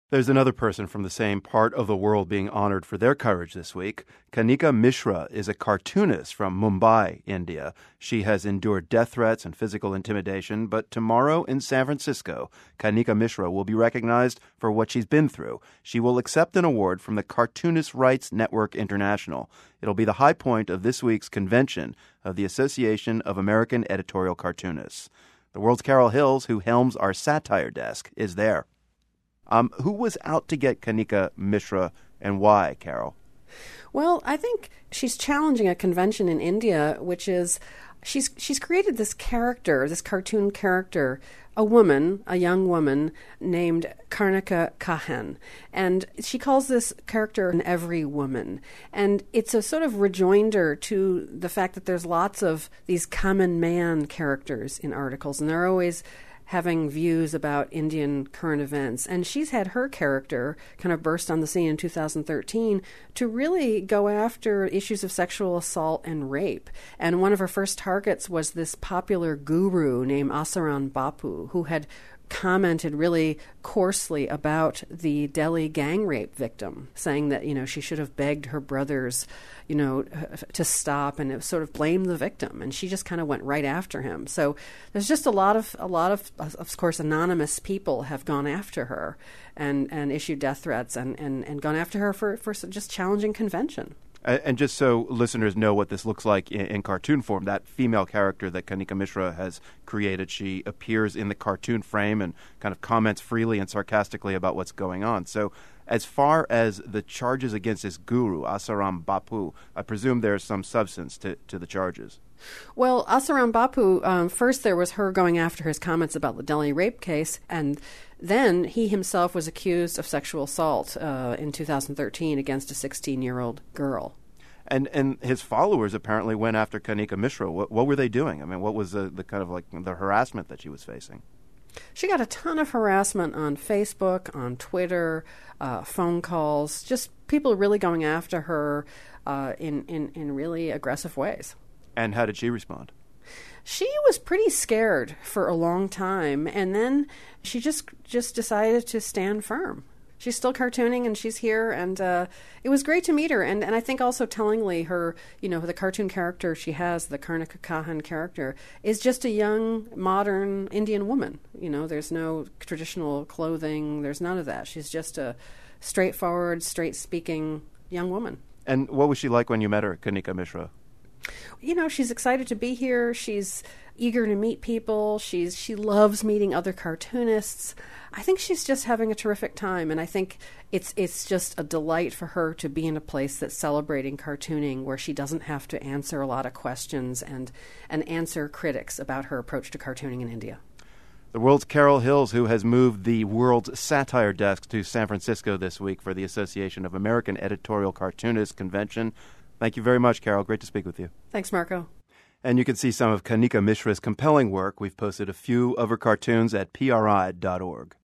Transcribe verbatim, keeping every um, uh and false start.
There's another person from the same part of the world being honored for their courage this week. Kanika Mishra is a cartoonist from Mumbai, India. She has endured death threats and physical intimidation, but tomorrow in San Francisco, Kanika Mishra will be recognized for what she's been through. She will accept an award from the Cartoonist Rights Network International. It'll be the high point of this week's convention of the Association of American Editorial Cartoonists. The world's Carol Hills, who helms our satire desk, is there. Um, who was out to get Kanika Mishra and why, Carol? Well, I think she's challenging a convention in India, which is she's she's created this character, this cartoon character, a woman, a young woman named Karnika Kahan. And she calls this character an every woman. And it's a sort of rejoinder to the fact that there's lots of these common man characters in articles, and they're always having views about Indian current events. And she's had her character kind of burst on the scene in two thousand thirteen to really go after issues of sexual assault and rape. And one of her first targets was this popular guru named Asaram Bapu, who had commented really coarsely about the Delhi gang rape victim, saying that, you know, she should have begged her brothers, you know, to stop, and it sort of blamed the victim. And she just kind of went right after him. So there's just a lot of, a lot of, of course, anonymous people have gone after her and, and issued death threats and, and, and gone after her for, for just challenging convention. And just so listeners know what this looks like in, in cartoon form, that female character that Kanika Mishra has created, she appears in the cartoon frame and kind of comments freely and sarcastically about what's going on. So as far as the charges against this guru, Asaram Bapu, I presume there's some substance to, to the charges. Well, Asaram Bapu, um, first there was her going after his comments about the Delhi rape case, and then he himself was accused of sexual assault uh, in two thousand thirteen against a sixteen-year-old girl. And and his followers apparently went after Kanika Mishra. What, what were they doing? I mean, what was the, the kind of like the harassment that she was facing? She got a ton of harassment on Facebook, on Twitter, uh, phone calls, just people really going after her uh, in, in, in really aggressive ways. And how did she respond? She was pretty scared for a long time, and then she just just decided to stand firm. She's still cartooning, and she's here, and uh, it was great to meet her. And, and I think also tellingly, her, you know, the cartoon character she has, the Karnika Kahan character, is just a young, modern Indian woman. You know, there's no traditional clothing, there's none of that. She's just a straightforward, straight-speaking young woman. And what was she like when you met her, Kanika Mishra? You know, she's excited to be here. She's eager to meet people. She's she loves meeting other cartoonists. I think she's just having a terrific time, and I think it's it's just a delight for her to be in a place that's celebrating cartooning, where she doesn't have to answer a lot of questions and and answer critics about her approach to cartooning in India. The world's Carol Hills, who has moved the world's satire desk to San Francisco this week for the Association of American Editorial Cartoonists Convention. Thank you very much, Carol. Great to speak with you. Thanks, Marco. And you can see some of Kanika Mishra's compelling work. We've posted a few of her cartoons at P R I dot org.